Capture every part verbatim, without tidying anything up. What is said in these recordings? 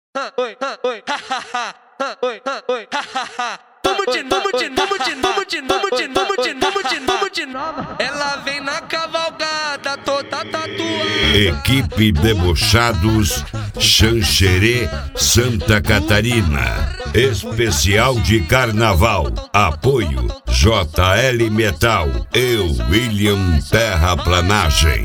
Oi, oi, oi, oi, vamos de, vamos de, vamos de, vamos de, vamos de, vamos de, vamos de, vamos de nova. Ela vem na cavalgada toda tatuada. Equipe Debochados, Xanxerê, Santa Catarina. Especial de Carnaval. Apoio J L Metal e William Terraplanagem.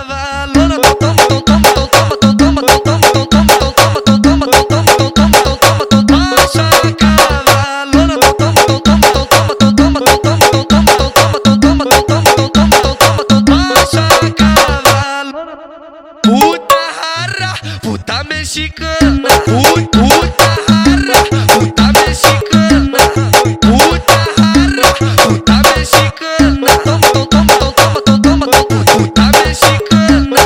Puta rara, puta mexicana, puta rara, puta mexicana, puta rara, puta mexicana, puta mexicana,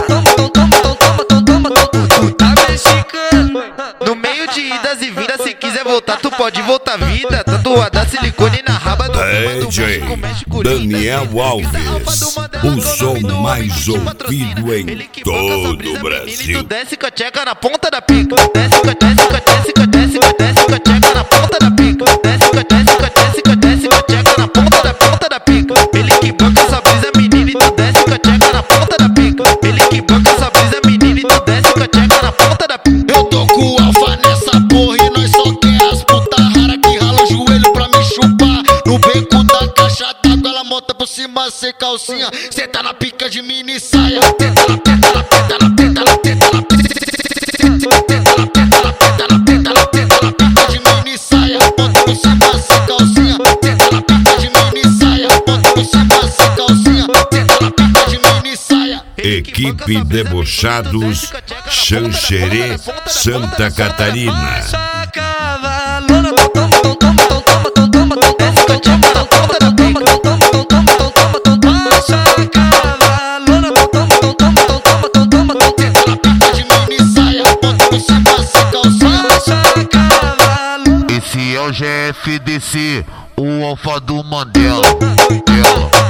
puta mexicana. No meio de idas e vindas, se quiser voltar, tu pode voltar vida. Tatuada silicone na raba do D J Daniel Alves, o som mais ouvido em todo o Brasil. Desce com a tcheca na ponta da pica. Desce com a desce com a desce com a desce com a desce com a tcheca na ponta da pica. Desce com a desce com a desce com a desce com a tcheca na ponta da ponta da pica. Ele que banca essa brisa menina e tu desce com a tcheca na ponta da pica. Ele que banca essa brisa menina e tu desce com a tcheca na ponta da pica. Eu tô com o alfa nessa porra e nós só quer as puta rara que rala o joelho pra me chupar. No beco da caixa d'água ela monta por cima sem calcinha. Cê tá na pica de mini saia. Tenta na tenta na tenta na tenta na tenta na tenta na tenta na tenta na tenta na tenta na pica de mini saia. Monta por cima sem calcinha. Tenta na pica de mini saia. Monta por cima sem calcinha. Tenta na pica de mini saia. Equipe Debochados, Xanxerê, Santa Catarina. Esse é o G F D C, o alfa do Mandela. Ela.